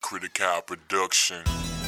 Critical Production.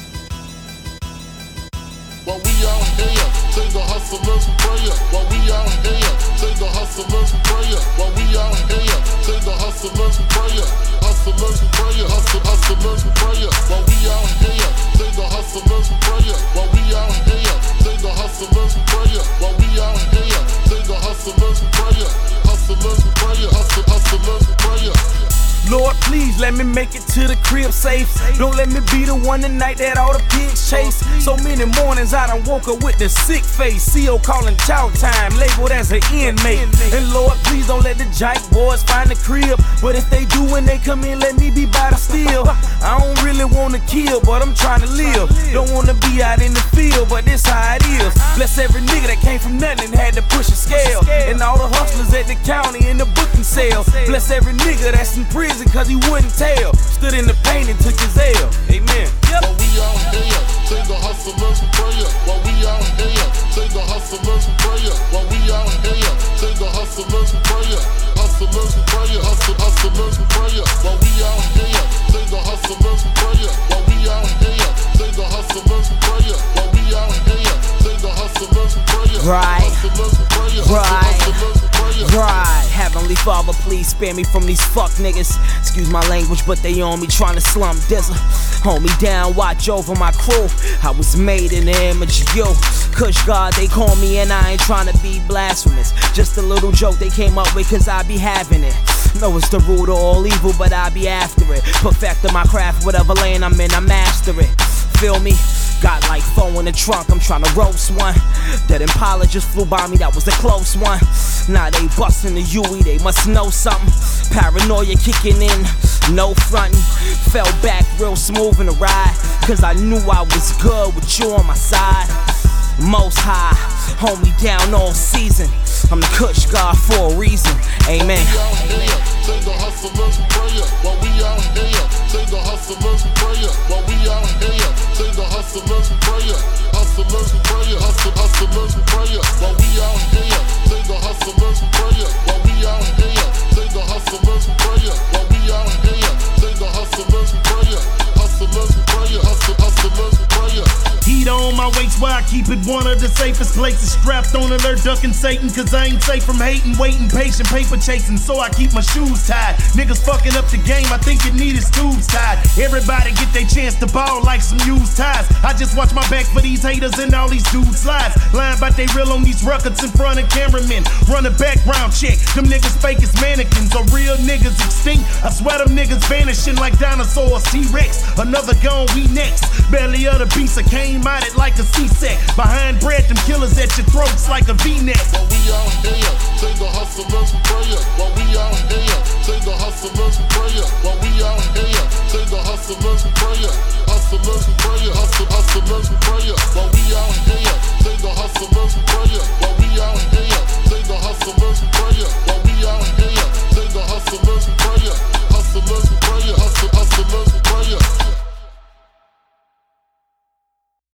While we out here, say the hustlers prayer. While we out here, say the hustlers prayer. While we out here, say the hustlers prayer. Hustlers prayer, hustlers prayer. While we out here, say the hustlers prayer. While we out here, say the hustlers prayer. While we out here, say the hustlers prayer. Hustlers prayer, hustlers prayer. Lord, please let me make it to the crib safe. Don't let me be the one tonight that all the pigs chase. So many mornings I done woke up with the sick face. CO calling chow time, labeled as an inmate. And Lord, please don't let the Jike boys find the crib. But if they do when they come in, let me be by the steel. I don't really wanna kill, but I'm trying to live. Don't wanna be out in the field, but this how it is. Bless every nigga that came from nothing and had to push a scale. And all the hustlers at the county in the booking cell. Bless every nigga that's in prison cause he wouldn't tell. Stood in the pain and took his L. Amen. While we out here, say the hustlers prayer. While we out here, say the hustlers prayer. While we out here, say the hustlers prayer. Hustlers prayer, hustlers prayer. While we out here, say the hustlers prayer. While we out here, say the hustlers prayer. While we out here, say the hustlers prayer. Right. Hustlers prayer. Right. Hustlers prayer. Right, Heavenly Father, please spare me from these fuck niggas. Excuse my language, but they on me trying to slum Dizza. Hold me down, watch over my crew. I was made in the image of you. Kush God, they call me and I ain't trying to be blasphemous. Just a little joke they came up with cause I be having it. Know it's the root of all evil, but I be after it. Perfecting my craft, whatever lane I'm in, I master it. Feel me? Got like 4 in the trunk, I'm tryna roast one. That Impala just flew by me, that was a close one. Now they bustin' the UE, they must know something. Paranoia kicking in, no frontin'. Fell back real smooth in the ride, cause I knew I was good with you on my side. Most high, hold me down all season. I'm the Kush God for a reason, amen. Say the hustlers prayer. While we out here, say the hustlers prayer. While we out here, say the hustlers prayer. Hustlers prayer, hustlers prayer. While we out here, say the hustlers prayer. While we out here, say the hustlers prayer. While we out here, say the hustlers prayer. Hustlers prayer, hustlers prayer. Heat on my waist where I keep it one of the safest places. Strapped on alert, ducking Satan, cause I ain't safe from hating, waiting, patient, paper chasing, so I keep my shoes tied. Niggas fucking up the game, I think it need his tubes tied. Everybody get their chance to ball like some used ties. I just watch my back for these haters and all these dudes lies. Lying about they real on these records in front of cameramen. Run a background check, them niggas fake as mannequins. Or real niggas extinct, I swear them niggas vanishing like dinosaurs, T-Rex. Another gone, we next. Belly of the beast, I came out it like a C-set. Behind bread, them killers at your throats like a V-neck. While we out